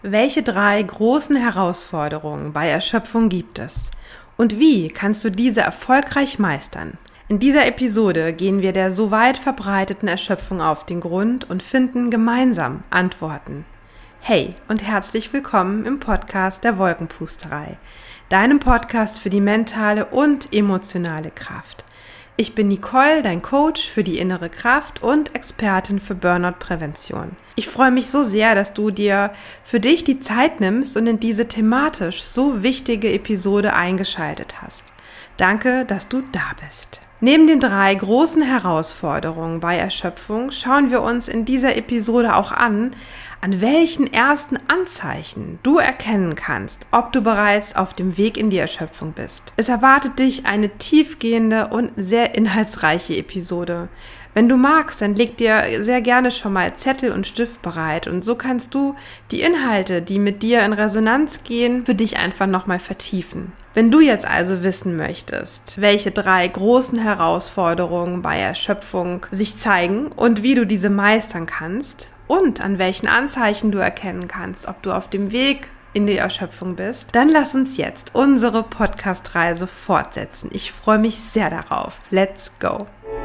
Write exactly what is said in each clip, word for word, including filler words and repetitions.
Welche drei großen Herausforderungen bei Erschöpfung gibt es? Und wie kannst du diese erfolgreich meistern? In dieser Episode gehen wir der so weit verbreiteten Erschöpfung auf den Grund und finden gemeinsam Antworten. Hey und herzlich willkommen im Podcast der Wolkenpusterei, deinem Podcast für die mentale und emotionale Kraft. Ich bin Nicole, dein Coach für die innere Kraft und Expertin für Burnout-Prävention. Ich freue mich so sehr, dass du dir für dich die Zeit nimmst und in diese thematisch so wichtige Episode eingeschaltet hast. Danke, dass du da bist. Neben den drei großen Herausforderungen bei Erschöpfung schauen wir uns in dieser Episode auch an, an welchen ersten Anzeichen du erkennen kannst, ob du bereits auf dem Weg in die Erschöpfung bist. Es erwartet dich eine tiefgehende und sehr inhaltsreiche Episode. Wenn du magst, dann leg dir sehr gerne schon mal Zettel und Stift bereit und so kannst du die Inhalte, die mit dir in Resonanz gehen, für dich einfach nochmal vertiefen. Wenn du jetzt also wissen möchtest, welche drei großen Herausforderungen bei Erschöpfung sich zeigen und wie du diese meistern kannst und an welchen Anzeichen du erkennen kannst, ob du auf dem Weg in die Erschöpfung bist, dann lass uns jetzt unsere Podcast-Reise fortsetzen. Ich freue mich sehr darauf. Let's go!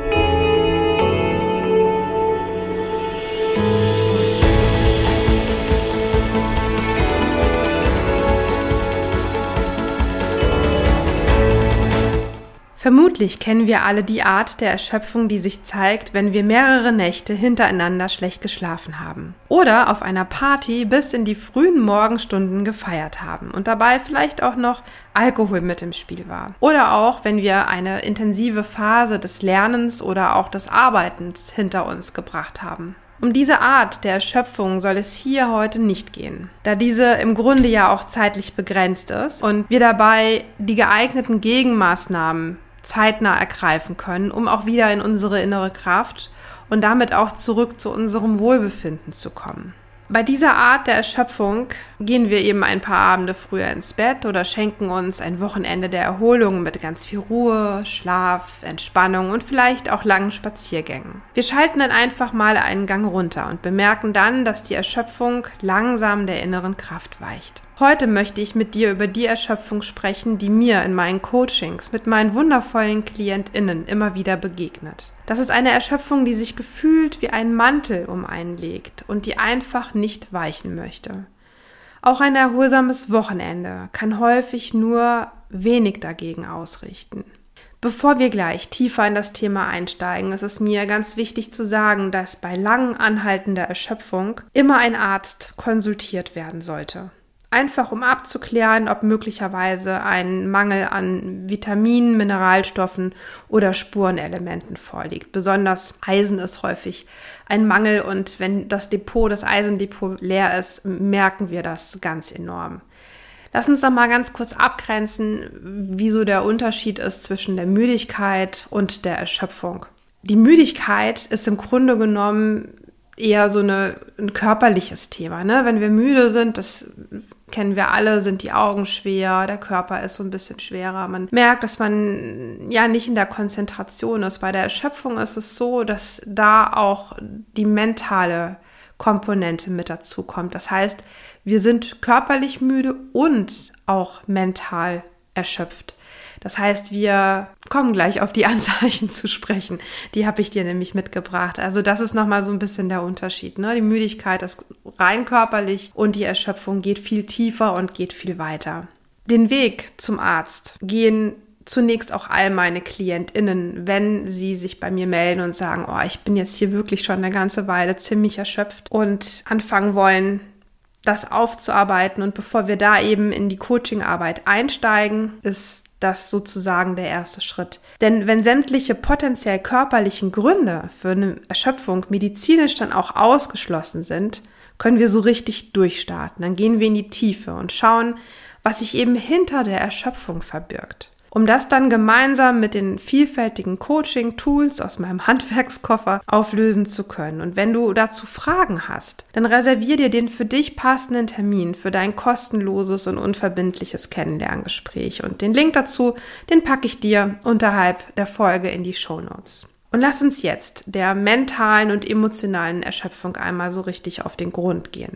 Vermutlich kennen wir alle die Art der Erschöpfung, die sich zeigt, wenn wir mehrere Nächte hintereinander schlecht geschlafen haben oder auf einer Party bis in die frühen Morgenstunden gefeiert haben und dabei vielleicht auch noch Alkohol mit im Spiel war. Oder auch, wenn wir eine intensive Phase des Lernens oder auch des Arbeitens hinter uns gebracht haben. Um diese Art der Erschöpfung soll es hier heute nicht gehen, da diese im Grunde ja auch zeitlich begrenzt ist und wir dabei die geeigneten Gegenmaßnahmen zeitnah ergreifen können, um auch wieder in unsere innere Kraft und damit auch zurück zu unserem Wohlbefinden zu kommen. Bei dieser Art der Erschöpfung gehen wir eben ein paar Abende früher ins Bett oder schenken uns ein Wochenende der Erholung mit ganz viel Ruhe, Schlaf, Entspannung und vielleicht auch langen Spaziergängen. Wir schalten dann einfach mal einen Gang runter und bemerken dann, dass die Erschöpfung langsam der inneren Kraft weicht. Heute möchte ich mit dir über die Erschöpfung sprechen, die mir in meinen Coachings mit meinen wundervollen KlientInnen immer wieder begegnet. Das ist eine Erschöpfung, die sich gefühlt wie ein Mantel um einen legt und die einfach nicht weichen möchte. Auch ein erholsames Wochenende kann häufig nur wenig dagegen ausrichten. Bevor wir gleich tiefer in das Thema einsteigen, ist es mir ganz wichtig zu sagen, dass bei lang anhaltender Erschöpfung immer ein Arzt konsultiert werden sollte. Einfach um abzuklären, ob möglicherweise ein Mangel an Vitaminen, Mineralstoffen oder Spurenelementen vorliegt. Besonders Eisen ist häufig ein Mangel und wenn das Depot, das Eisendepot leer ist, merken wir das ganz enorm. Lass uns doch mal ganz kurz abgrenzen, wieso der Unterschied ist zwischen der Müdigkeit und der Erschöpfung. Die Müdigkeit ist im Grunde genommen eher so eine, ein körperliches Thema, ne? Wenn wir müde sind, das kennen wir alle, sind die Augen schwer, der Körper ist so ein bisschen schwerer. Man merkt, dass man ja nicht in der Konzentration ist. Bei der Erschöpfung ist es so, dass da auch die mentale Komponente mit dazu kommt. Das heißt, wir sind körperlich müde und auch mental erschöpft. Das heißt, wir kommen gleich auf die Anzeichen zu sprechen. Die habe ich dir nämlich mitgebracht. Also das ist nochmal so ein bisschen der Unterschied, ne? Die Müdigkeit ist rein körperlich und die Erschöpfung geht viel tiefer und geht viel weiter. Den Weg zum Arzt gehen zunächst auch all meine KlientInnen, wenn sie sich bei mir melden und sagen, oh, ich bin jetzt hier wirklich schon eine ganze Weile ziemlich erschöpft und anfangen wollen, das aufzuarbeiten. Und bevor wir da eben in die Coachingarbeit einsteigen, ist das sozusagen der erste Schritt. Denn wenn sämtliche potenziell körperlichen Gründe für eine Erschöpfung medizinisch dann auch ausgeschlossen sind, können wir so richtig durchstarten. Dann gehen wir in die Tiefe und schauen, was sich eben hinter der Erschöpfung verbirgt. Um das dann gemeinsam mit den vielfältigen Coaching-Tools aus meinem Handwerkskoffer auflösen zu können. Und wenn du dazu Fragen hast, dann reservier dir den für dich passenden Termin für dein kostenloses und unverbindliches Kennenlerngespräch. Und den Link dazu, den packe ich dir unterhalb der Folge in die Shownotes. Und lass uns jetzt der mentalen und emotionalen Erschöpfung einmal so richtig auf den Grund gehen.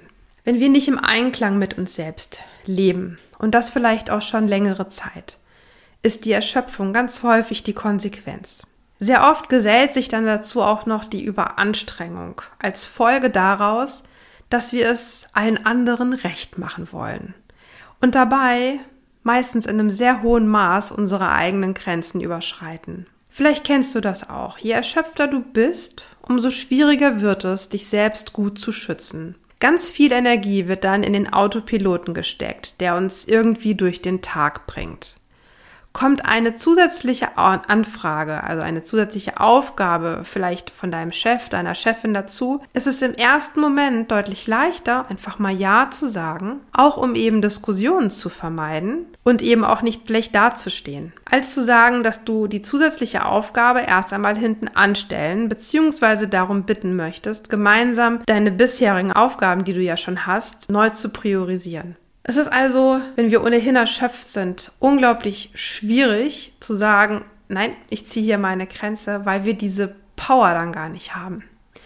Wenn wir nicht im Einklang mit uns selbst leben und das vielleicht auch schon längere Zeit, ist die Erschöpfung ganz häufig die Konsequenz. Sehr oft gesellt sich dann dazu auch noch die Überanstrengung als Folge daraus, dass wir es allen anderen recht machen wollen und dabei meistens in einem sehr hohen Maß unsere eigenen Grenzen überschreiten. Vielleicht kennst du das auch. Je erschöpfter du bist, umso schwieriger wird es, dich selbst gut zu schützen. Ganz viel Energie wird dann in den Autopiloten gesteckt, der uns irgendwie durch den Tag bringt. Kommt eine zusätzliche Anfrage, also eine zusätzliche Aufgabe vielleicht von deinem Chef, deiner Chefin dazu, ist es im ersten Moment deutlich leichter, einfach mal Ja zu sagen, auch um eben Diskussionen zu vermeiden und eben auch nicht schlecht dazustehen, als zu sagen, dass du die zusätzliche Aufgabe erst einmal hinten anstellen bzw. darum bitten möchtest, gemeinsam deine bisherigen Aufgaben, die du ja schon hast, neu zu priorisieren. Es ist also, wenn wir ohnehin erschöpft sind, unglaublich schwierig zu sagen, nein, ich ziehe hier meine Grenze, weil wir diese Power dann gar nicht haben.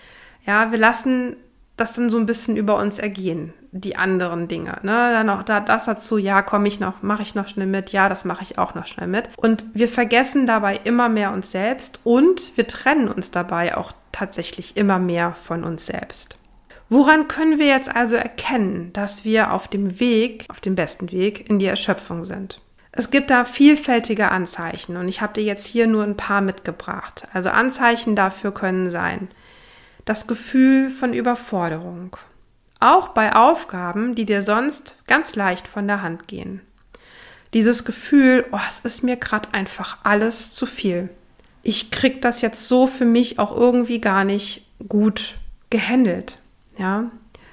Ja, wir lassen das dann so ein bisschen über uns ergehen, die anderen Dinge. Ne? Dann auch da das dazu, ja, komme ich noch, mache ich noch schnell mit, ja, das mache ich auch noch schnell mit. Und wir vergessen dabei immer mehr uns selbst und wir trennen uns dabei auch tatsächlich immer mehr von uns selbst. Woran können wir jetzt also erkennen, dass wir auf dem Weg, auf dem besten Weg in die Erschöpfung sind? Es gibt da vielfältige Anzeichen und ich habe dir jetzt hier nur ein paar mitgebracht. Also Anzeichen dafür können sein: das Gefühl von Überforderung, auch bei Aufgaben, die dir sonst ganz leicht von der Hand gehen. Dieses Gefühl, oh, es ist mir gerade einfach alles zu viel. Ich krieg das jetzt so für mich auch irgendwie gar nicht gut gehandelt. Ja,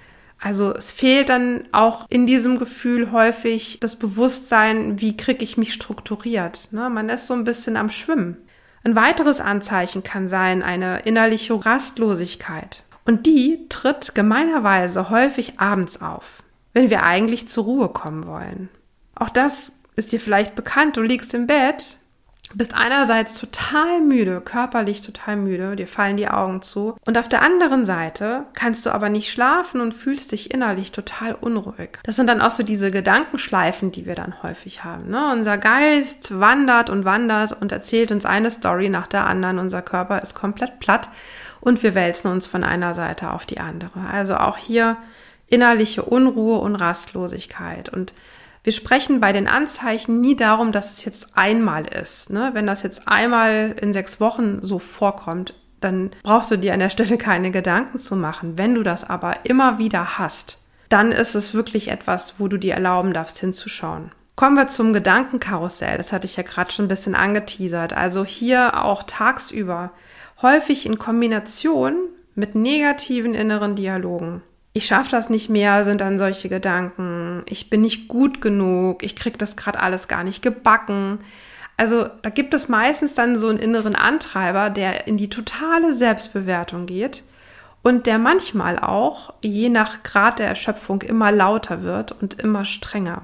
also es fehlt dann auch in diesem Gefühl häufig das Bewusstsein, wie kriege ich mich strukturiert. Ne? Man ist so ein bisschen am Schwimmen. Ein weiteres Anzeichen kann sein eine innerliche Rastlosigkeit. Und die tritt gemeinerweise häufig abends auf, wenn wir eigentlich zur Ruhe kommen wollen. Auch das ist dir vielleicht bekannt. Du liegst im Bett, bist einerseits total müde, körperlich total müde, dir fallen die Augen zu. Und auf der anderen Seite kannst du aber nicht schlafen und fühlst dich innerlich total unruhig. Das sind dann auch so diese Gedankenschleifen, die wir dann häufig haben. Ne? Unser Geist wandert und wandert und erzählt uns eine Story nach der anderen. Unser Körper ist komplett platt und wir wälzen uns von einer Seite auf die andere. Also auch hier innerliche Unruhe und Rastlosigkeit. Und wir sprechen bei den Anzeichen nie darum, dass es jetzt einmal ist. Ne? Wenn das jetzt einmal in sechs Wochen so vorkommt, dann brauchst du dir an der Stelle keine Gedanken zu machen. Wenn du das aber immer wieder hast, dann ist es wirklich etwas, wo du dir erlauben darfst, hinzuschauen. Kommen wir zum Gedankenkarussell. Das hatte ich ja gerade schon ein bisschen angeteasert. Also hier auch tagsüber häufig in Kombination mit negativen inneren Dialogen. Ich schaffe das nicht mehr, sind dann solche Gedanken. Ich bin nicht gut genug, ich kriege das gerade alles gar nicht gebacken. Also da gibt es meistens dann so einen inneren Antreiber, der in die totale Selbstbewertung geht und der manchmal auch, je nach Grad der Erschöpfung, immer lauter wird und immer strenger.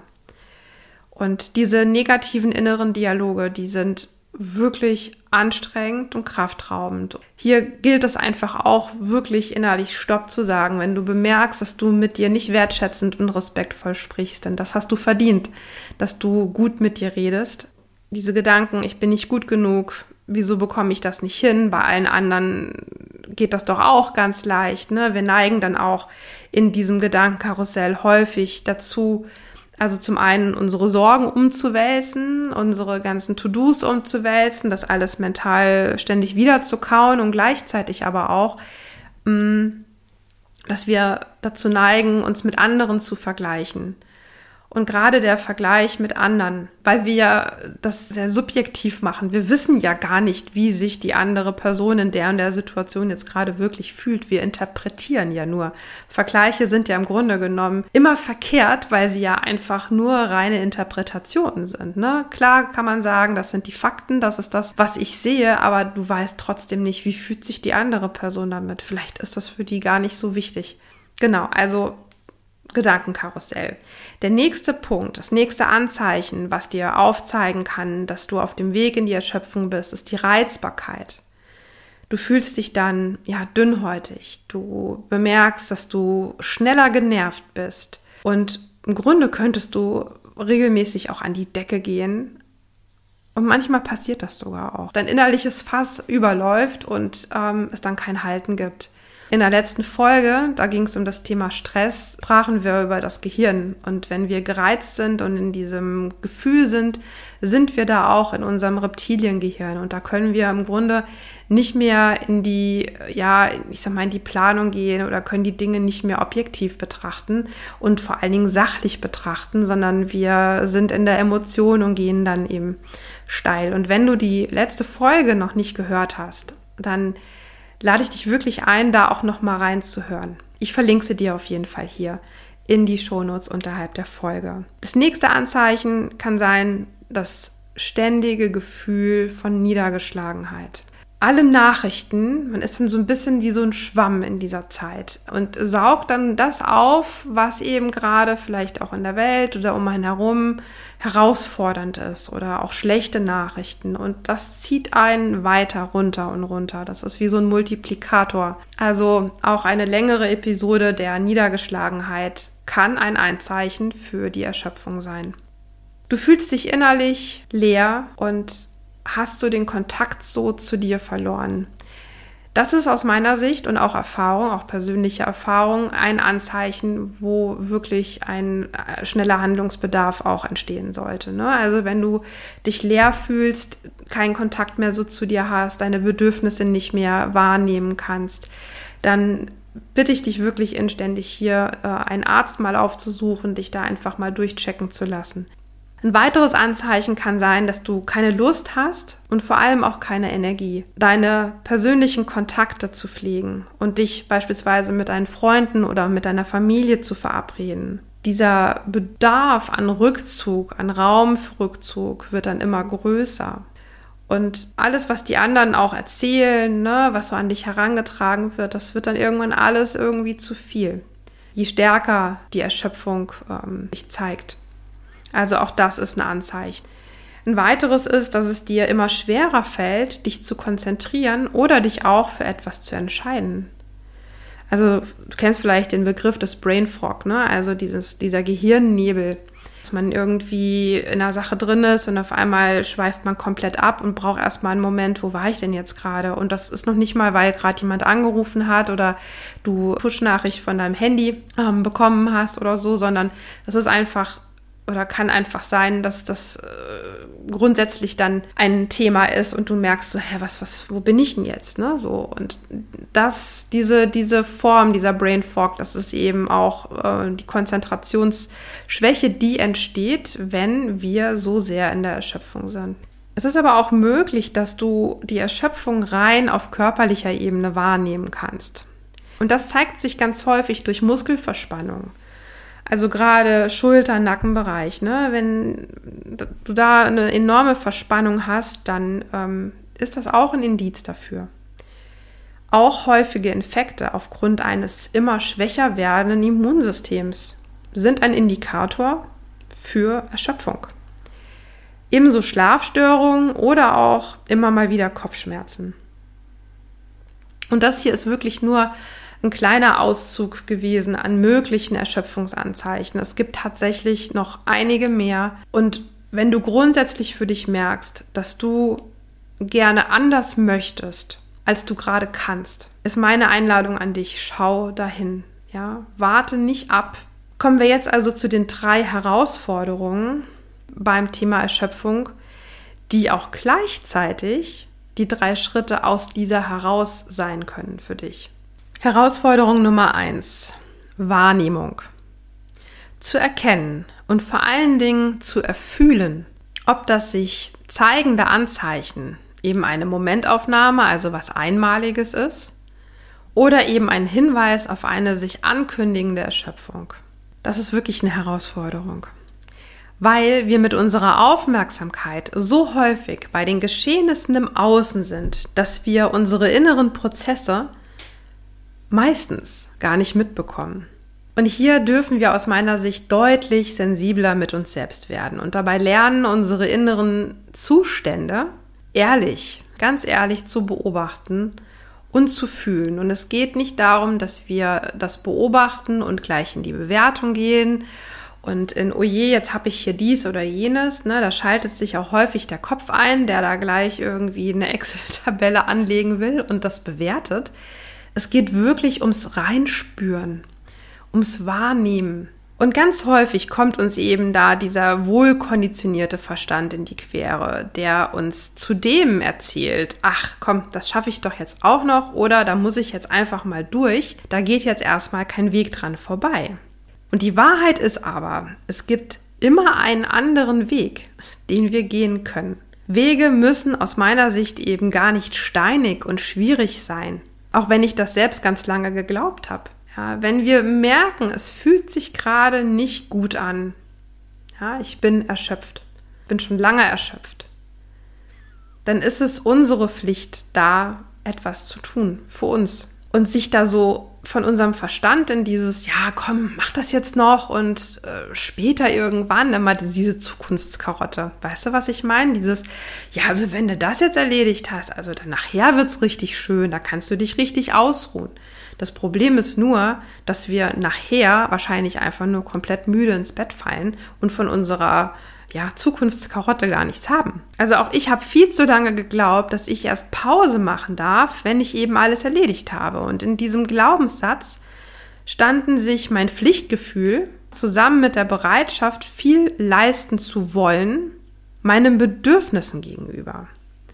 Und diese negativen inneren Dialoge, die sind wirklich anstrengend und kraftraubend. Hier gilt es einfach auch wirklich innerlich Stopp zu sagen, wenn du bemerkst, dass du mit dir nicht wertschätzend und respektvoll sprichst, denn das hast du verdient, dass du gut mit dir redest. Diese Gedanken, ich bin nicht gut genug, wieso bekomme ich das nicht hin? Bei allen anderen geht das doch auch ganz leicht. Ne? Wir neigen dann auch in diesem Gedankenkarussell häufig dazu, also zum einen unsere Sorgen umzuwälzen, unsere ganzen To-Dos umzuwälzen, das alles mental ständig wieder zu kauen und gleichzeitig aber auch, dass wir dazu neigen, uns mit anderen zu vergleichen. Und gerade der Vergleich mit anderen, weil wir ja das sehr subjektiv machen. Wir wissen ja gar nicht, wie sich die andere Person in der und der Situation jetzt gerade wirklich fühlt. Wir interpretieren ja nur. Vergleiche sind ja im Grunde genommen immer verkehrt, weil sie ja einfach nur reine Interpretationen sind. Ne? Klar kann man sagen, das sind die Fakten, das ist das, was ich sehe, aber du weißt trotzdem nicht, wie fühlt sich die andere Person damit. Vielleicht ist das für die gar nicht so wichtig. Genau, also Gedankenkarussell. Der nächste Punkt, das nächste Anzeichen, was dir aufzeigen kann, dass du auf dem Weg in die Erschöpfung bist, ist die Reizbarkeit. Du fühlst dich dann, ja, dünnhäutig. Du bemerkst, dass du schneller genervt bist. Und im Grunde könntest du regelmäßig auch an die Decke gehen. Und manchmal passiert das sogar auch. Dein innerliches Fass überläuft und ähm, es dann kein Halten gibt. In der letzten Folge, da ging es um das Thema Stress, sprachen wir über das Gehirn. Und wenn wir gereizt sind und in diesem Gefühl sind, sind wir da auch in unserem Reptiliengehirn. Und da können wir im Grunde nicht mehr in die, ja, ich sag mal, in die Planung gehen oder können die Dinge nicht mehr objektiv betrachten und vor allen Dingen sachlich betrachten, sondern wir sind in der Emotion und gehen dann eben steil. Und wenn du die letzte Folge noch nicht gehört hast, dann lade ich dich wirklich ein, da auch noch mal reinzuhören. Ich verlinke sie dir auf jeden Fall hier in die Shownotes unterhalb der Folge. Das nächste Anzeichen kann sein, das ständige Gefühl von Niedergeschlagenheit. Alle Nachrichten, man ist dann so ein bisschen wie so ein Schwamm in dieser Zeit und saugt dann das auf, was eben gerade vielleicht auch in der Welt oder um einen herum herausfordernd ist oder auch schlechte Nachrichten, und das zieht einen weiter runter und runter. Das ist wie so ein Multiplikator. Also auch eine längere Episode der Niedergeschlagenheit kann ein Anzeichen für die Erschöpfung sein. Du fühlst dich innerlich leer und hast du den Kontakt so zu dir verloren. Das ist aus meiner Sicht und auch Erfahrung, auch persönliche Erfahrung, ein Anzeichen, wo wirklich ein schneller Handlungsbedarf auch entstehen sollte. Ne? Also wenn du dich leer fühlst, keinen Kontakt mehr so zu dir hast, deine Bedürfnisse nicht mehr wahrnehmen kannst, dann bitte ich dich wirklich inständig hier, äh, einen Arzt mal aufzusuchen, dich da einfach mal durchchecken zu lassen. Ein weiteres Anzeichen kann sein, dass du keine Lust hast und vor allem auch keine Energie, deine persönlichen Kontakte zu pflegen und dich beispielsweise mit deinen Freunden oder mit deiner Familie zu verabreden. Dieser Bedarf an Rückzug, an Raum für Rückzug wird dann immer größer. Und alles, was die anderen auch erzählen, ne, was so an dich herangetragen wird, das wird dann irgendwann alles irgendwie zu viel. Je stärker die Erschöpfung ähm, sich zeigt. Also auch das ist ein Anzeichen. Ein weiteres ist, dass es dir immer schwerer fällt, dich zu konzentrieren oder dich auch für etwas zu entscheiden. Also du kennst vielleicht den Begriff des Brain Fog, ne? Also dieses, dieser Gehirnnebel, dass man irgendwie in einer Sache drin ist und auf einmal schweift man komplett ab und braucht erstmal einen Moment, wo war ich denn jetzt gerade? Und das ist noch nicht mal, weil gerade jemand angerufen hat oder du Push-Nachricht von deinem Handy ähm, bekommen hast oder so, sondern das ist einfach oder kann einfach sein, dass das äh, grundsätzlich dann ein Thema ist und du merkst so, hä, was, was, wo bin ich denn jetzt, ne, so. Und das, diese, diese Form, dieser Brain Fog, das ist eben auch äh, die Konzentrationsschwäche, die entsteht, wenn wir so sehr in der Erschöpfung sind. Es ist aber auch möglich, dass du die Erschöpfung rein auf körperlicher Ebene wahrnehmen kannst. Und das zeigt sich ganz häufig durch Muskelverspannung. Also gerade Schulter-Nackenbereich, ne? Wenn du da eine enorme Verspannung hast, dann ähm, ist das auch ein Indiz dafür. Auch häufige Infekte aufgrund eines immer schwächer werdenden Immunsystems sind ein Indikator für Erschöpfung. Ebenso Schlafstörungen oder auch immer mal wieder Kopfschmerzen. Und das hier ist wirklich nur ein kleiner Auszug gewesen an möglichen Erschöpfungsanzeichen. Es gibt tatsächlich noch einige mehr. Und wenn du grundsätzlich für dich merkst, dass du gerne anders möchtest, als du gerade kannst, ist meine Einladung an dich, schau dahin. Ja, warte nicht ab. Kommen wir jetzt also zu den drei Herausforderungen beim Thema Erschöpfung, die auch gleichzeitig die drei Schritte aus dieser heraus sein können für dich. Herausforderung Nummer eins, Wahrnehmung. Zu erkennen und vor allen Dingen zu erfühlen, ob das sich zeigende Anzeichen, eben eine Momentaufnahme, also was Einmaliges ist, oder eben ein Hinweis auf eine sich ankündigende Erschöpfung. Das ist wirklich eine Herausforderung, weil wir mit unserer Aufmerksamkeit so häufig bei den Geschehnissen im Außen sind, dass wir unsere inneren Prozesse meistens gar nicht mitbekommen. Und hier dürfen wir aus meiner Sicht deutlich sensibler mit uns selbst werden und dabei lernen, unsere inneren Zustände ehrlich, ganz ehrlich zu beobachten und zu fühlen. Und es geht nicht darum, dass wir das beobachten und gleich in die Bewertung gehen und in, oh je, jetzt habe ich hier dies oder jenes. Ne, da schaltet sich auch häufig der Kopf ein, der da gleich irgendwie eine Excel-Tabelle anlegen will und das bewertet. Es geht wirklich ums Reinspüren, ums Wahrnehmen. Und ganz häufig kommt uns eben da dieser wohlkonditionierte Verstand in die Quere, der uns zudem erzählt, ach komm, das schaffe ich doch jetzt auch noch oder da muss ich jetzt einfach mal durch, da geht jetzt erstmal kein Weg dran vorbei. Und die Wahrheit ist aber, es gibt immer einen anderen Weg, den wir gehen können. Wege müssen aus meiner Sicht eben gar nicht steinig und schwierig sein, auch wenn ich das selbst ganz lange geglaubt habe. Ja, wenn wir merken, es fühlt sich gerade nicht gut an, ja, ich bin erschöpft, bin schon lange erschöpft, dann ist es unsere Pflicht, da etwas zu tun für uns und sich da so von unserem Verstand in dieses, ja komm, mach das jetzt noch und äh, später irgendwann immer diese Zukunftskarotte. Weißt du, was ich meine? Dieses, ja, also wenn du das jetzt erledigt hast, also dann nachher wird's richtig schön, da kannst du dich richtig ausruhen. Das Problem ist nur, dass wir nachher wahrscheinlich einfach nur komplett müde ins Bett fallen und von unserer ja, Zukunftskarotte gar nichts haben. Also auch ich habe viel zu lange geglaubt, dass ich erst Pause machen darf, wenn ich eben alles erledigt habe. Und in diesem Glaubenssatz standen sich mein Pflichtgefühl zusammen mit der Bereitschaft, viel leisten zu wollen, meinen Bedürfnissen gegenüber.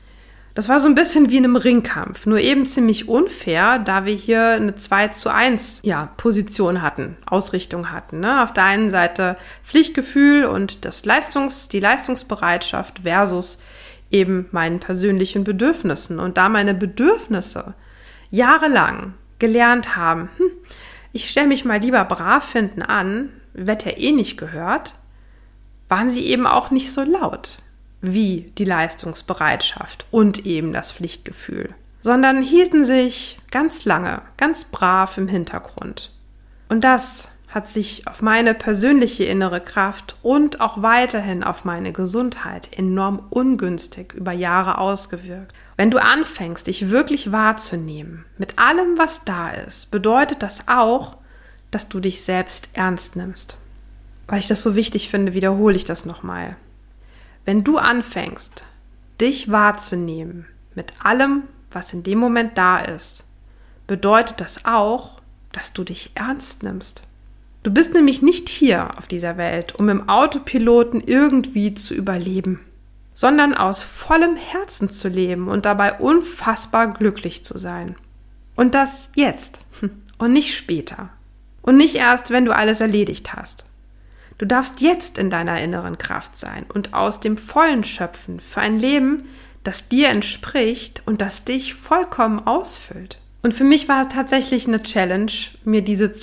Das war so ein bisschen wie in einem Ringkampf, nur eben ziemlich unfair, da wir hier eine zwei zu eins ja, Position hatten, Ausrichtung hatten. Ne? Auf der einen Seite Pflichtgefühl und das Leistungs-, die Leistungsbereitschaft versus eben meinen persönlichen Bedürfnissen. Und da meine Bedürfnisse jahrelang gelernt haben, hm, ich stelle mich mal lieber brav hinten an, werd ja eh nicht gehört, waren sie eben auch nicht so laut wie die Leistungsbereitschaft und eben das Pflichtgefühl, sondern hielten sich ganz lange, ganz brav im Hintergrund. Und das hat sich auf meine persönliche innere Kraft und auch weiterhin auf meine Gesundheit enorm ungünstig über Jahre ausgewirkt. Wenn du anfängst, dich wirklich wahrzunehmen, mit allem, was da ist, bedeutet das auch, dass du dich selbst ernst nimmst. Weil ich das so wichtig finde, wiederhole ich das nochmal. Wenn du anfängst, dich wahrzunehmen mit allem, was in dem Moment da ist, bedeutet das auch, dass du dich ernst nimmst. Du bist nämlich nicht hier auf dieser Welt, um im Autopiloten irgendwie zu überleben, sondern aus vollem Herzen zu leben und dabei unfassbar glücklich zu sein. Und das jetzt und nicht später und nicht erst, wenn du alles erledigt hast. Du darfst jetzt in deiner inneren Kraft sein und aus dem Vollen schöpfen für ein Leben, das dir entspricht und das dich vollkommen ausfüllt. Und für mich war es tatsächlich eine Challenge, mir diese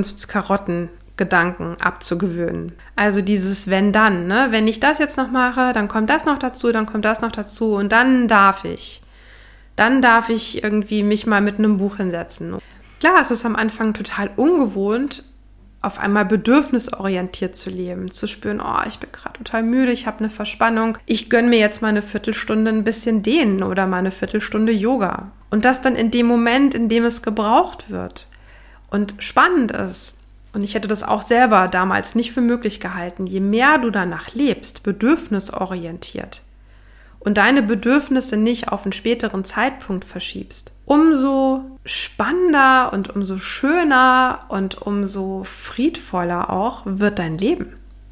Zukunftskarotten-Gedanken abzugewöhnen. Also dieses wenn dann, ne? Wenn ich das jetzt noch mache, dann kommt das noch dazu, dann kommt das noch dazu und dann darf ich. Dann darf ich irgendwie mich mal mit einem Buch hinsetzen. Klar, es ist am Anfang total ungewohnt, auf einmal bedürfnisorientiert zu leben, zu spüren, oh, ich bin gerade total müde, ich habe eine Verspannung, ich gönne mir jetzt mal eine Viertelstunde ein bisschen dehnen oder mal eine Viertelstunde Yoga. Und das dann in dem Moment, in dem es gebraucht wird und spannend ist. Und ich hätte das auch selber damals nicht für möglich gehalten. Je mehr du danach lebst, bedürfnisorientiert und deine Bedürfnisse nicht auf einen späteren Zeitpunkt verschiebst, umso spannender und umso schöner und umso friedvoller auch wird dein Leben.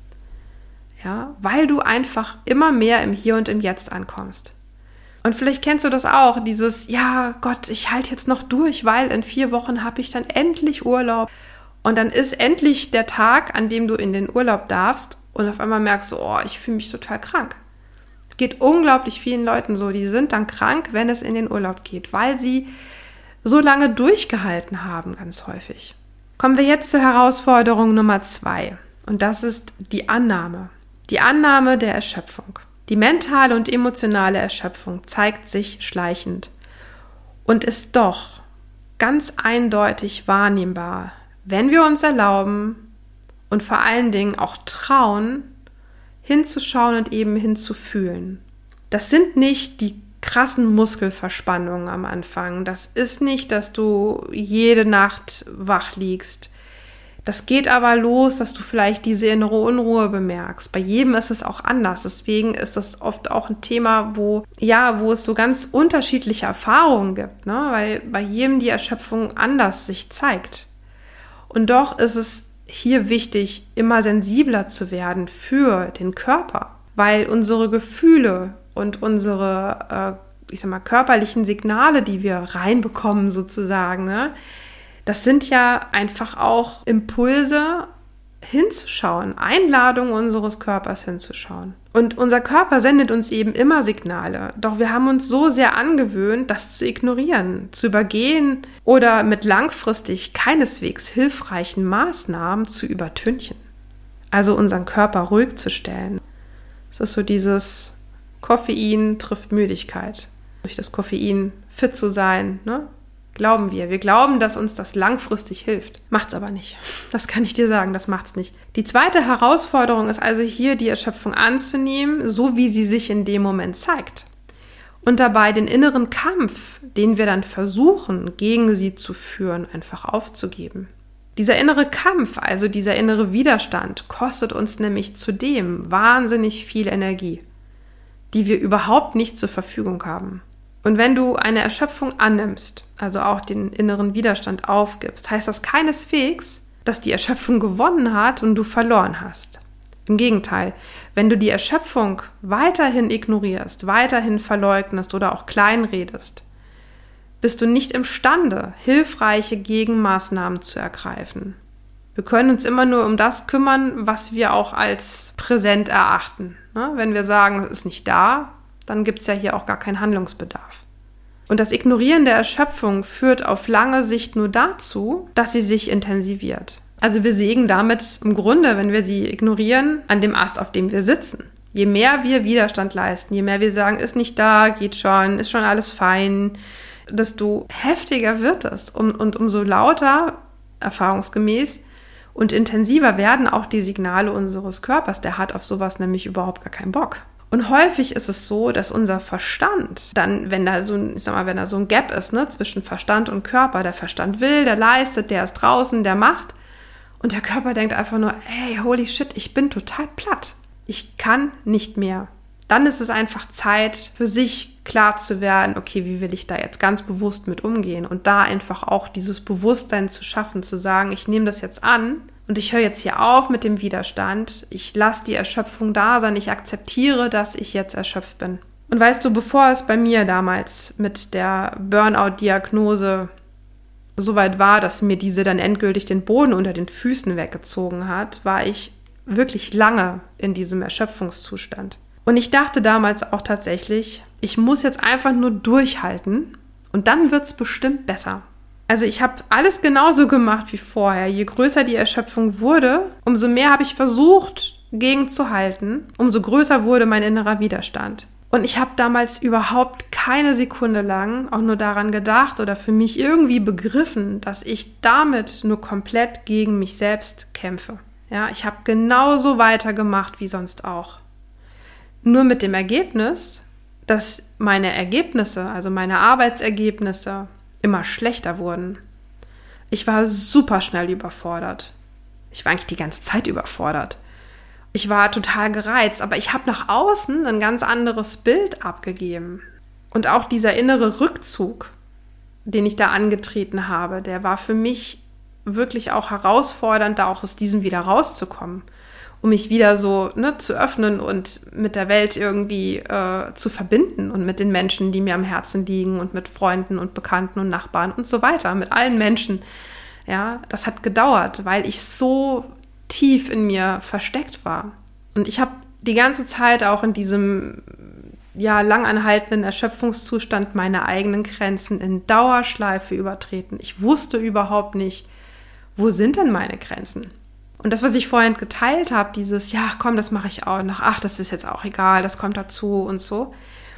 Ja, weil du einfach immer mehr im Hier und im Jetzt ankommst. Und vielleicht kennst du das auch, dieses, ja Gott, ich halte jetzt noch durch, weil in vier Wochen habe ich dann endlich Urlaub. Und dann ist endlich der Tag, an dem du in den Urlaub darfst und auf einmal merkst du, oh, ich fühle mich total krank. Es geht unglaublich vielen Leuten so, die sind dann krank, wenn es in den Urlaub geht, weil sie so lange durchgehalten haben, ganz häufig. Kommen wir jetzt zur Herausforderung Nummer zwei. Und das ist die Annahme. Die Annahme der Erschöpfung. Die mentale und emotionale Erschöpfung zeigt sich schleichend und ist doch ganz eindeutig wahrnehmbar, wenn wir uns erlauben und vor allen Dingen auch trauen, hinzuschauen und eben hinzufühlen. Das sind nicht die krassen Muskelverspannungen am Anfang. Das ist nicht, dass du jede Nacht wach liegst. Das geht aber los, dass du vielleicht diese innere Unruhe bemerkst. Bei jedem ist es auch anders. Deswegen ist das oft auch ein Thema, wo, ja, wo es so ganz unterschiedliche Erfahrungen gibt, ne? Weil bei jedem die Erschöpfung anders sich zeigt. Und doch ist es hier wichtig, immer sensibler zu werden für den Körper, weil unsere Gefühle und unsere, äh, ich sag mal, körperlichen Signale, die wir reinbekommen sozusagen, ne? Das sind ja einfach auch Impulse hinzuschauen, Einladungen unseres Körpers hinzuschauen. Und unser Körper sendet uns eben immer Signale. Doch wir haben uns so sehr angewöhnt, das zu ignorieren, zu übergehen oder mit langfristig keineswegs hilfreichen Maßnahmen zu übertünchen. Also unseren Körper ruhig zu stellen. Es ist so dieses Koffein trifft Müdigkeit. Durch das Koffein fit zu sein, ne? Glauben wir. Wir glauben, dass uns das langfristig hilft. Macht's aber nicht. Das kann ich dir sagen, das macht's nicht. Die zweite Herausforderung ist also hier, die Erschöpfung anzunehmen, so wie sie sich in dem Moment zeigt. Und dabei den inneren Kampf, den wir dann versuchen, gegen sie zu führen, einfach aufzugeben. Dieser innere Kampf, also dieser innere Widerstand, kostet uns nämlich zudem wahnsinnig viel Energie, die wir überhaupt nicht zur Verfügung haben. Und wenn du eine Erschöpfung annimmst, also auch den inneren Widerstand aufgibst, heißt das keineswegs, dass die Erschöpfung gewonnen hat und du verloren hast. Im Gegenteil, wenn du die Erschöpfung weiterhin ignorierst, weiterhin verleugnest oder auch kleinredest, bist du nicht imstande, hilfreiche Gegenmaßnahmen zu ergreifen. Wir können uns immer nur um das kümmern, was wir auch als präsent erachten. Wenn wir sagen, es ist nicht da, dann gibt es ja hier auch gar keinen Handlungsbedarf. Und das Ignorieren der Erschöpfung führt auf lange Sicht nur dazu, dass sie sich intensiviert. Also wir sägen damit im Grunde, wenn wir sie ignorieren, an dem Ast, auf dem wir sitzen. Je mehr wir Widerstand leisten, je mehr wir sagen, ist nicht da, geht schon, ist schon alles fein, desto heftiger wird es und, und umso lauter, erfahrungsgemäß, und intensiver werden auch die Signale unseres Körpers. Der hat auf sowas nämlich überhaupt gar keinen Bock. Und häufig ist es so, dass unser Verstand dann, wenn da so ein, ich sag mal, wenn da so ein Gap ist, ne, zwischen Verstand und Körper, der Verstand will, der leistet, der ist draußen, der macht, und der Körper denkt einfach nur, hey, holy shit, ich bin total platt. Ich kann nicht mehr. Dann ist es einfach Zeit, für sich klar zu werden, okay, wie will ich da jetzt ganz bewusst mit umgehen? Und da einfach auch dieses Bewusstsein zu schaffen, zu sagen, ich nehme das jetzt an und ich höre jetzt hier auf mit dem Widerstand. Ich lasse die Erschöpfung da sein, ich akzeptiere, dass ich jetzt erschöpft bin. Und weißt du, bevor es bei mir damals mit der Burnout-Diagnose so weit war, dass mir diese dann endgültig den Boden unter den Füßen weggezogen hat, war ich wirklich lange in diesem Erschöpfungszustand. Und ich dachte damals auch tatsächlich, ich muss jetzt einfach nur durchhalten und dann wird's bestimmt besser. Also ich habe alles genauso gemacht wie vorher. Je größer die Erschöpfung wurde, umso mehr habe ich versucht, gegenzuhalten, umso größer wurde mein innerer Widerstand. Und ich habe damals überhaupt keine Sekunde lang auch nur daran gedacht oder für mich irgendwie begriffen, dass ich damit nur komplett gegen mich selbst kämpfe. Ja, ich habe genauso weitergemacht wie sonst auch. Nur mit dem Ergebnis, dass meine Ergebnisse, also meine Arbeitsergebnisse, immer schlechter wurden. Ich war super schnell überfordert. Ich war eigentlich die ganze Zeit überfordert. Ich war total gereizt, aber ich habe nach außen ein ganz anderes Bild abgegeben. Und auch dieser innere Rückzug, den ich da angetreten habe, der war für mich wirklich auch herausfordernd, da auch aus diesem wieder rauszukommen, um mich wieder so ne, zu öffnen und mit der Welt irgendwie äh, zu verbinden und mit den Menschen, die mir am Herzen liegen und mit Freunden und Bekannten und Nachbarn und so weiter, mit allen Menschen. Ja, das hat gedauert, weil ich so tief in mir versteckt war. Und ich habe die ganze Zeit auch in diesem ja, langanhaltenden Erschöpfungszustand meine eigenen Grenzen in Dauerschleife übertreten. Ich wusste überhaupt nicht, wo sind denn meine Grenzen? Und das, was ich vorhin geteilt habe, dieses, ja, komm, das mache ich auch noch, ach, das ist jetzt auch egal, das kommt dazu und so,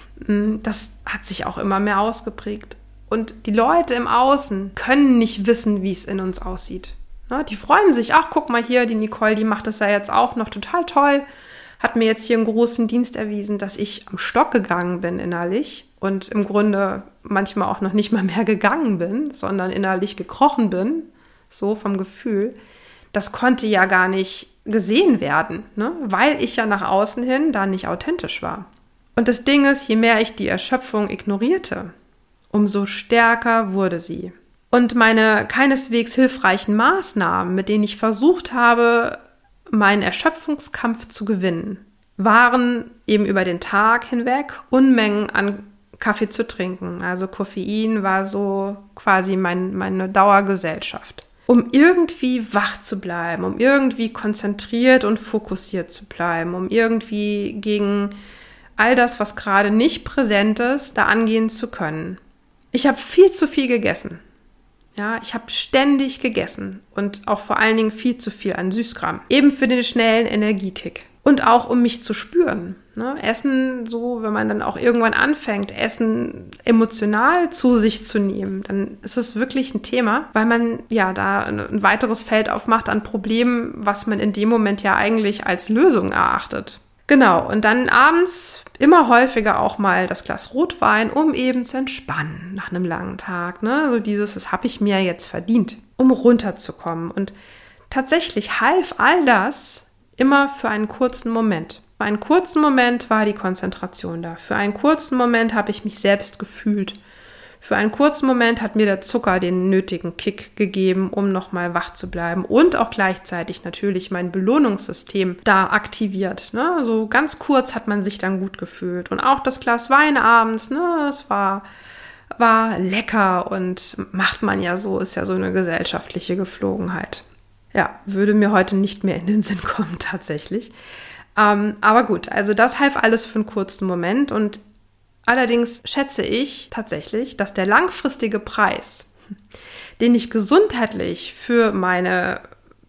das hat sich auch immer mehr ausgeprägt. Und die Leute im Außen können nicht wissen, wie es in uns aussieht. Die freuen sich, ach, guck mal hier, die Nicole, die macht das ja jetzt auch noch total toll, hat mir jetzt hier einen großen Dienst erwiesen, dass ich am Stock gegangen bin innerlich und im Grunde manchmal auch noch nicht mal mehr gegangen bin, sondern innerlich gekrochen bin, so vom Gefühl. Das konnte ja gar nicht gesehen werden, ne? Weil ich ja nach außen hin da nicht authentisch war. Und das Ding ist, je mehr ich die Erschöpfung ignorierte, umso stärker wurde sie. Und meine keineswegs hilfreichen Maßnahmen, mit denen ich versucht habe, meinen Erschöpfungskampf zu gewinnen, waren eben über den Tag hinweg Unmengen an Kaffee zu trinken. Also Koffein war so quasi mein, meine Dauergesellschaft. Um irgendwie wach zu bleiben, um irgendwie konzentriert und fokussiert zu bleiben, um irgendwie gegen all das, was gerade nicht präsent ist, da angehen zu können. Ich habe viel zu viel gegessen. Ja, ich habe ständig gegessen und auch vor allen Dingen viel zu viel an Süßkram. Eben für den schnellen Energiekick. Und auch, um mich zu spüren. Ne? Essen, so, wenn man dann auch irgendwann anfängt, Essen emotional zu sich zu nehmen, dann ist es wirklich ein Thema, weil man ja da ein weiteres Feld aufmacht an Problemen, was man in dem Moment ja eigentlich als Lösung erachtet. Genau, und dann abends immer häufiger auch mal das Glas Rotwein, um eben zu entspannen nach einem langen Tag. Ne? So dieses, das habe ich mir jetzt verdient, um runterzukommen. Und tatsächlich half all das immer für einen kurzen Moment. Für einen kurzen Moment war die Konzentration da. Für einen kurzen Moment habe ich mich selbst gefühlt. Für einen kurzen Moment hat mir der Zucker den nötigen Kick gegeben, um nochmal wach zu bleiben und auch gleichzeitig natürlich mein Belohnungssystem da aktiviert. Ne? So ganz kurz hat man sich dann gut gefühlt. Und auch das Glas Wein abends, ne, es war, war lecker und macht man ja so, ist ja so eine gesellschaftliche Geflogenheit. Ja, würde mir heute nicht mehr in den Sinn kommen tatsächlich. Ähm, aber gut, also das half alles für einen kurzen Moment und allerdings schätze ich tatsächlich, dass der langfristige Preis, den ich gesundheitlich für meine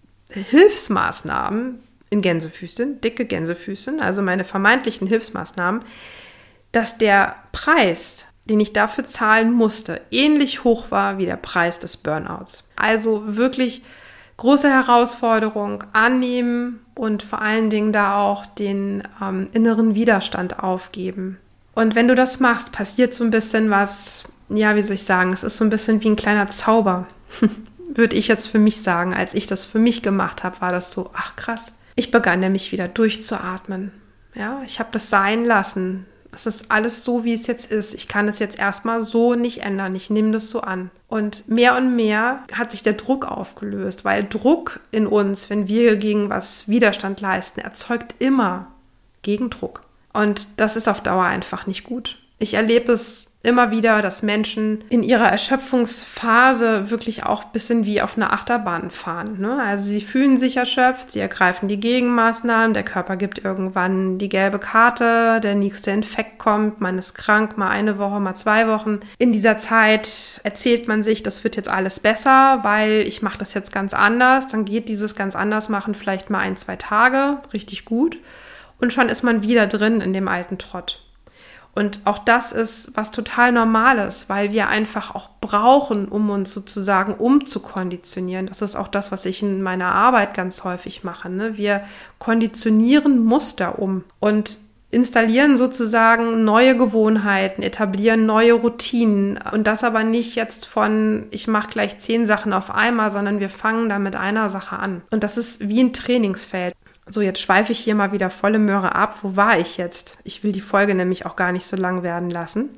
Hilfsmaßnahmen in Gänsefüßchen, dicke Gänsefüßchen, also meine vermeintlichen Hilfsmaßnahmen, dass der Preis, den ich dafür zahlen musste, ähnlich hoch war wie der Preis des Burnouts. Also wirklich große Herausforderung annehmen und vor allen Dingen da auch den ähm, inneren Widerstand aufgeben. Und wenn du das machst, passiert so ein bisschen was, ja, wie soll ich sagen, es ist so ein bisschen wie ein kleiner Zauber, würde ich jetzt für mich sagen. Als ich das für mich gemacht habe, war das so, ach krass. Ich begann nämlich wieder durchzuatmen. Ja, ich habe das sein lassen. Es ist alles so, wie es jetzt ist. Ich kann es jetzt erstmal so nicht ändern. Ich nehme das so an. Und mehr und mehr hat sich der Druck aufgelöst, weil Druck in uns, wenn wir gegen was Widerstand leisten, erzeugt immer Gegendruck. Und das ist auf Dauer einfach nicht gut. Ich erlebe es immer wieder, dass Menschen in ihrer Erschöpfungsphase wirklich auch ein bisschen wie auf einer Achterbahn fahren. Ne? Also sie fühlen sich erschöpft, sie ergreifen die Gegenmaßnahmen, der Körper gibt irgendwann die gelbe Karte, der nächste Infekt kommt, man ist krank, mal eine Woche, mal zwei Wochen. In dieser Zeit erzählt man sich, das wird jetzt alles besser, weil ich mache das jetzt ganz anders. Dann geht dieses ganz anders machen vielleicht mal ein, zwei Tage, richtig gut. Und schon ist man wieder drin in dem alten Trott. Und auch das ist was total Normales, weil wir einfach auch brauchen, um uns sozusagen umzukonditionieren. Das ist auch das, was ich in meiner Arbeit ganz häufig mache. Ne? Wir konditionieren Muster um und installieren sozusagen neue Gewohnheiten, etablieren neue Routinen. Und das aber nicht jetzt von, ich mache gleich zehn Sachen auf einmal, sondern wir fangen da mit einer Sache an. Und das ist wie ein Trainingsfeld. So, jetzt schweife ich hier mal wieder volle Möhre ab. Wo war ich jetzt? Ich will die Folge nämlich auch gar nicht so lang werden lassen.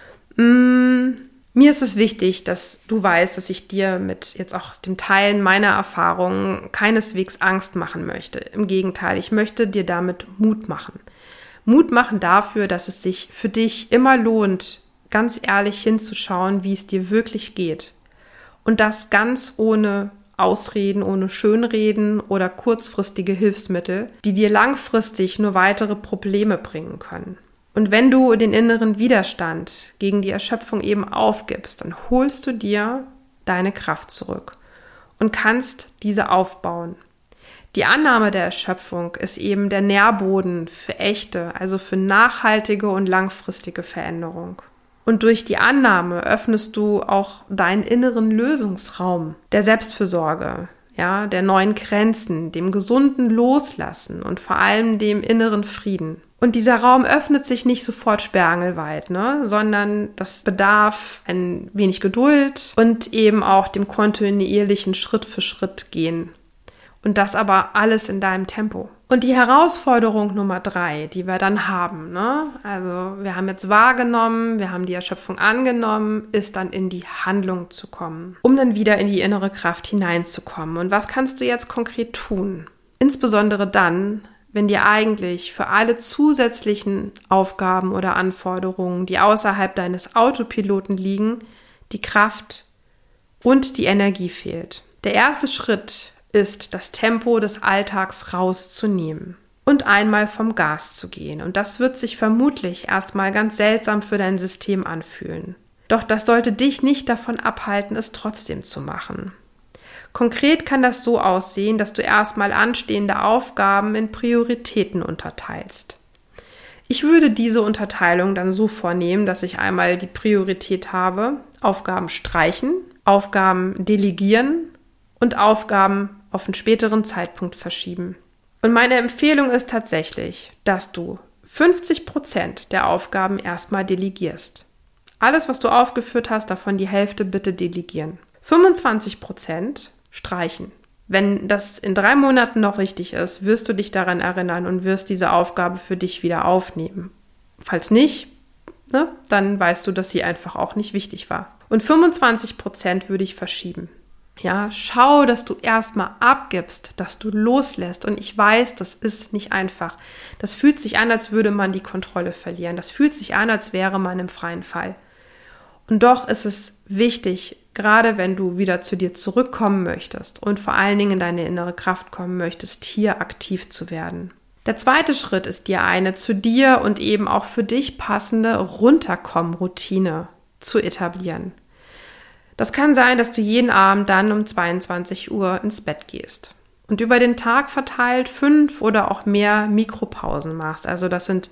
Mm, mir ist es wichtig, dass du weißt, dass ich dir mit jetzt auch dem Teilen meiner Erfahrungen keineswegs Angst machen möchte. Im Gegenteil, ich möchte dir damit Mut machen. Mut machen dafür, dass es sich für dich immer lohnt, ganz ehrlich hinzuschauen, wie es dir wirklich geht. Und das ganz ohne Ausreden, ohne Schönreden oder kurzfristige Hilfsmittel, die dir langfristig nur weitere Probleme bringen können. Und wenn du den inneren Widerstand gegen die Erschöpfung eben aufgibst, dann holst du dir deine Kraft zurück und kannst diese aufbauen. Die Annahme der Erschöpfung ist eben der Nährboden für echte, also für nachhaltige und langfristige Veränderung. Und durch die Annahme öffnest du auch deinen inneren Lösungsraum der Selbstfürsorge, ja, der neuen Grenzen, dem gesunden Loslassen und vor allem dem inneren Frieden. Und dieser Raum öffnet sich nicht sofort sperrangelweit, ne, sondern das bedarf ein wenig Geduld und eben auch dem kontinuierlichen Schritt für Schritt gehen. Und das aber alles in deinem Tempo. Und die Herausforderung Nummer drei, die wir dann haben, ne? Also wir haben jetzt wahrgenommen, wir haben die Erschöpfung angenommen, ist dann in die Handlung zu kommen, um dann wieder in die innere Kraft hineinzukommen. Und was kannst du jetzt konkret tun? Insbesondere dann, wenn dir eigentlich für alle zusätzlichen Aufgaben oder Anforderungen, die außerhalb deines Autopiloten liegen, die Kraft und die Energie fehlt. Der erste Schritt ist, das Tempo des Alltags rauszunehmen und einmal vom Gas zu gehen. Und das wird sich vermutlich erstmal ganz seltsam für dein System anfühlen. Doch das sollte dich nicht davon abhalten, es trotzdem zu machen. Konkret kann das so aussehen, dass du erstmal anstehende Aufgaben in Prioritäten unterteilst. Ich würde diese Unterteilung dann so vornehmen, dass ich einmal die Priorität habe, Aufgaben streichen, Aufgaben delegieren und Aufgaben auf einen späteren Zeitpunkt verschieben. Und meine Empfehlung ist tatsächlich, dass du fünfzig Prozent der Aufgaben erstmal delegierst. Alles, was du aufgeführt hast, davon die Hälfte bitte delegieren. fünfundzwanzig Prozent streichen. Wenn das in drei Monaten noch richtig ist, wirst du dich daran erinnern und wirst diese Aufgabe für dich wieder aufnehmen. Falls nicht, ne, dann weißt du, dass sie einfach auch nicht wichtig war. Und fünfundzwanzig Prozent würde ich verschieben. Ja, schau, dass du erstmal abgibst, dass du loslässt. Und ich weiß, das ist nicht einfach. Das fühlt sich an, als würde man die Kontrolle verlieren. Das fühlt sich an, als wäre man im freien Fall. Und doch ist es wichtig, gerade wenn du wieder zu dir zurückkommen möchtest und vor allen Dingen in deine innere Kraft kommen möchtest, hier aktiv zu werden. Der zweite Schritt ist dir eine zu dir und eben auch für dich passende Runterkommen-Routine zu etablieren. Das kann sein, dass du jeden Abend dann um zweiundzwanzig Uhr ins Bett gehst und über den Tag verteilt fünf oder auch mehr Mikropausen machst. Also das sind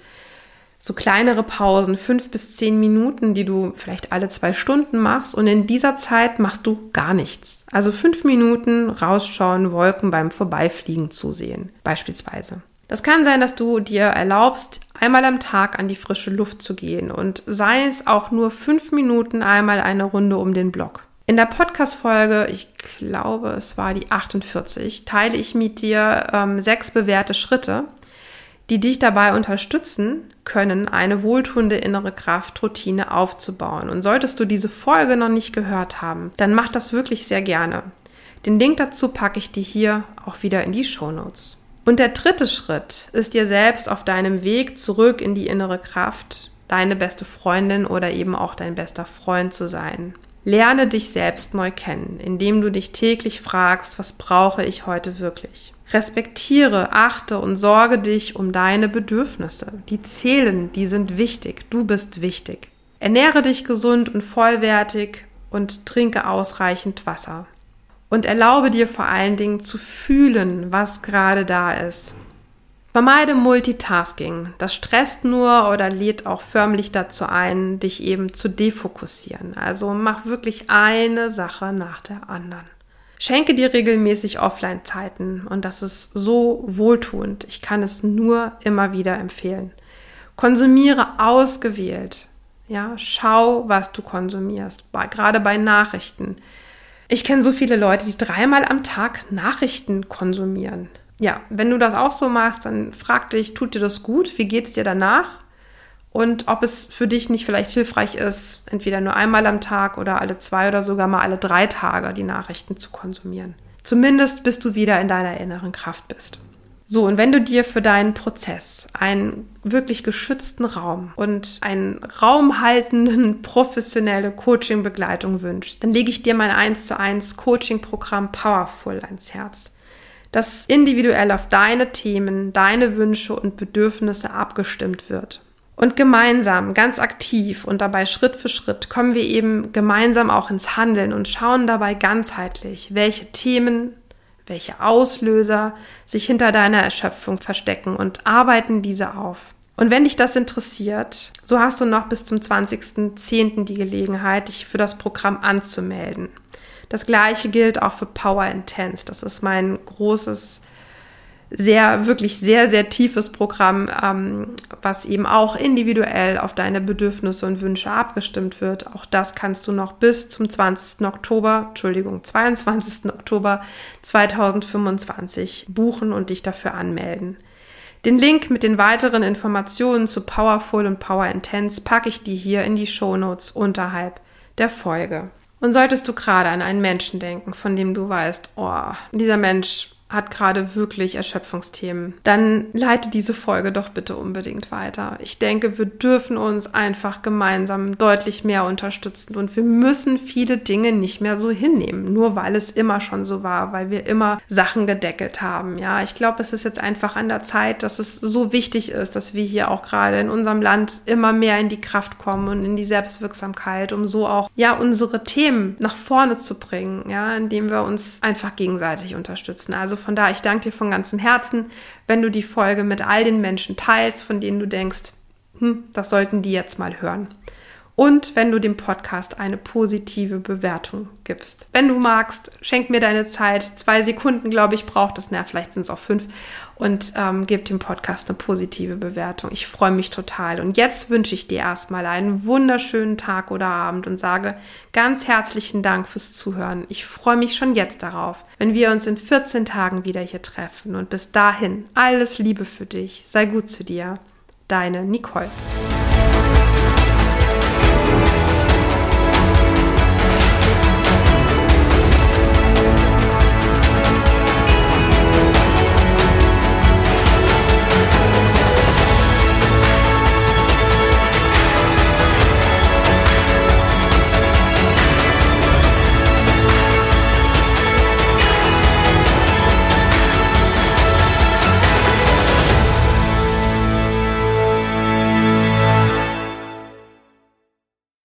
so kleinere Pausen, fünf bis zehn Minuten, die du vielleicht alle zwei Stunden machst und in dieser Zeit machst du gar nichts. Also fünf Minuten rausschauen, Wolken beim Vorbeifliegen zusehen, beispielsweise. Das kann sein, dass du dir erlaubst, einmal am Tag an die frische Luft zu gehen und sei es auch nur fünf Minuten einmal eine Runde um den Block. In der Podcast-Folge, ich glaube, es war die achtundvierzig, teile ich mit dir ähm, sechs bewährte Schritte, die dich dabei unterstützen können, eine wohltuende innere Kraftroutine aufzubauen. Und solltest du diese Folge noch nicht gehört haben, dann mach das wirklich sehr gerne. Den Link dazu packe ich dir hier auch wieder in die Shownotes. Und der dritte Schritt ist dir selbst auf deinem Weg zurück in die innere Kraft, deine beste Freundin oder eben auch dein bester Freund zu sein. Lerne dich selbst neu kennen, indem du dich täglich fragst, was brauche ich heute wirklich? Respektiere, achte und sorge dich um deine Bedürfnisse. Die zählen, die sind wichtig. Du bist wichtig. Ernähre dich gesund und vollwertig und trinke ausreichend Wasser. Und erlaube dir vor allen Dingen zu fühlen, was gerade da ist. Vermeide Multitasking. Das stresst nur oder lädt auch förmlich dazu ein, dich eben zu defokussieren. Also mach wirklich eine Sache nach der anderen. Schenke dir regelmäßig Offline-Zeiten und das ist so wohltuend. Ich kann es nur immer wieder empfehlen. Konsumiere ausgewählt. Ja, schau, was du konsumierst, bei, gerade bei Nachrichten. Ich kenne so viele Leute, die dreimal am Tag Nachrichten konsumieren. Ja, wenn du das auch so machst, dann frag dich, tut dir das gut? Wie geht's dir danach? Und ob es für dich nicht vielleicht hilfreich ist, entweder nur einmal am Tag oder alle zwei oder sogar mal alle drei Tage die Nachrichten zu konsumieren. Zumindest bis du wieder in deiner inneren Kraft bist. So, und wenn du dir für deinen Prozess einen wirklich geschützten Raum und einen raumhaltenden professionelle Coaching-Begleitung wünschst, dann lege ich dir mein eins zu eins Coaching-Programm Powerful ans Herz, das individuell auf deine Themen, deine Wünsche und Bedürfnisse abgestimmt wird. Und gemeinsam, ganz aktiv und dabei Schritt für Schritt kommen wir eben gemeinsam auch ins Handeln und schauen dabei ganzheitlich, welche Themen, welche Auslöser sich hinter deiner Erschöpfung verstecken und arbeiten diese auf. Und wenn dich das interessiert, so hast du noch bis zum zwanzigsten zehnten die Gelegenheit, dich für das Programm anzumelden. Das Gleiche gilt auch für Power Intense. Das ist mein großes, sehr, wirklich sehr, sehr tiefes Programm, ähm, was eben auch individuell auf deine Bedürfnisse und Wünsche abgestimmt wird. Auch das kannst du noch bis zum zwanzigsten Oktober, Entschuldigung, zweiundzwanzigsten Oktober zweitausendfünfundzwanzig buchen und dich dafür anmelden. Den Link mit den weiteren Informationen zu Powerful und Power Intense packe ich dir hier in die Shownotes unterhalb der Folge. Und solltest du gerade an einen Menschen denken, von dem du weißt, oh, dieser Mensch hat gerade wirklich Erschöpfungsthemen, dann leite diese Folge doch bitte unbedingt weiter. Ich denke, wir dürfen uns einfach gemeinsam deutlich mehr unterstützen und wir müssen viele Dinge nicht mehr so hinnehmen, nur weil es immer schon so war, weil wir immer Sachen gedeckelt haben. Ja, ich glaube, es ist jetzt einfach an der Zeit, dass es so wichtig ist, dass wir hier auch gerade in unserem Land immer mehr in die Kraft kommen und in die Selbstwirksamkeit, um so auch ja unsere Themen nach vorne zu bringen, ja, indem wir uns einfach gegenseitig unterstützen. Also von daher, ich danke dir von ganzem Herzen, wenn du die Folge mit all den Menschen teilst, von denen du denkst, hm, das sollten die jetzt mal hören. Und wenn du dem Podcast eine positive Bewertung gibst. Wenn du magst, schenk mir deine Zeit. Zwei Sekunden, glaube ich, braucht es. Na, vielleicht sind es auch fünf. Und ähm, gib dem Podcast eine positive Bewertung. Ich freue mich total. Und jetzt wünsche ich dir erstmal einen wunderschönen Tag oder Abend und sage ganz herzlichen Dank fürs Zuhören. Ich freue mich schon jetzt darauf, wenn wir uns in vierzehn Tagen wieder hier treffen. Und bis dahin, alles Liebe für dich. Sei gut zu dir. Deine Nicole.